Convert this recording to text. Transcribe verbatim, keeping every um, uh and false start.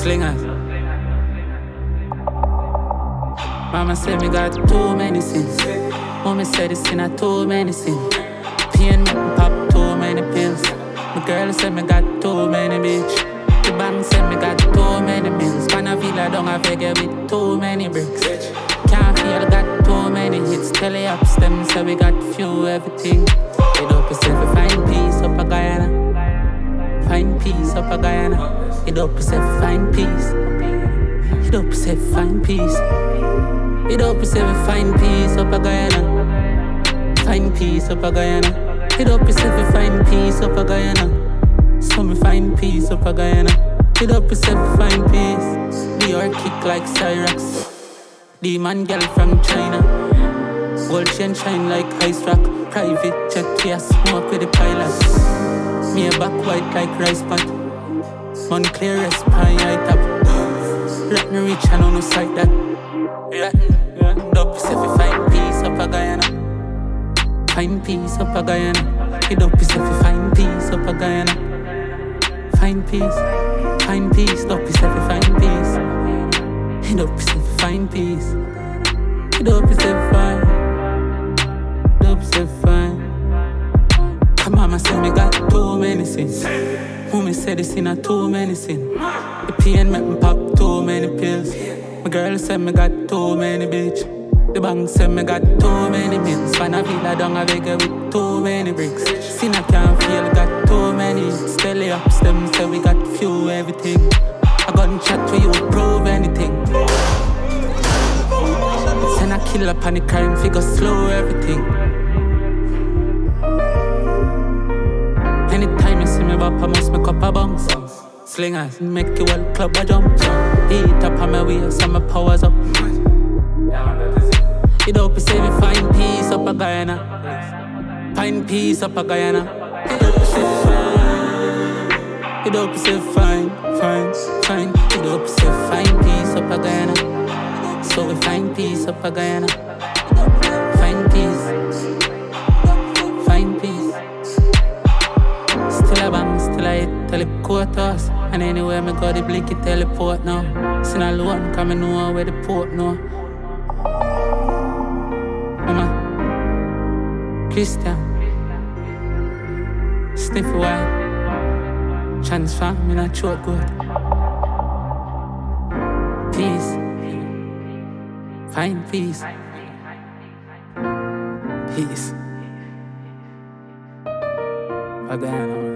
Slingers. Mama said me got too many sins. Mommy said it's in a too many sins. Pain make me pop too many pills. My girl said me got too many bitch. The bank said me got too many mills. Panavilla down a Vega with too many bricks. Can't feel got too many hits. Tele-ups them say we got few everything. It up yourself to find peace up a Guyana. Find peace up a Guyana. It up yourself to find peace. It up yourself to find peace. It up yourself to find peace up a Guyana. Find peace up a Guyana. It up yourself to find peace up a Guyana. So me find peace up a Guyana. It up yourself to find peace. The or kick like Cyrax. Demon girl from China. Gold chain shine like ice rock. Private jet, yeah, smoke with the pilot. Me a back white like rice pot. Money clear as pie, I top. Rotten rich and on no side that. Rotten, rotten up, yourself to find peace up a Guyana. Find peace up a Guyana. Hit up yourself to find peace up a Guyana. Find peace, find peace, up yourself to find peace. Hit up yourself to find peace. Hit up yourself to find. Up yourself to find. Come mama said me got too many sins. Mommy said it's in a too many sins. The pain make me pop too many pills. My girl said me got too many bitch. The bank said me got too many mills. Panavilla down a Vega with too many bricks. Sin I can't feel got too many. Stele ups them say we got few everything. I got chat to you prove anything. Send a kill up on the crime figure slow everything. Anytime you see me bop I must make up a bounce. Slingers make you all club a jump. Eat up on my waist and my powers up. It up is say we find peace up a Guyana. Find peace up a Guyana. It up is say find, find, find. It up is say find peace up a Guyana. So we find peace up a Guyana. Find peace, find peace. Still a bang, still a hit, teleport us. And anywhere me go the blicky teleport now. Sin alone, come and know where the port now. Mama, Christian, Sniffy white, transform in a throat good. Peace, find peace, peace. Pagano.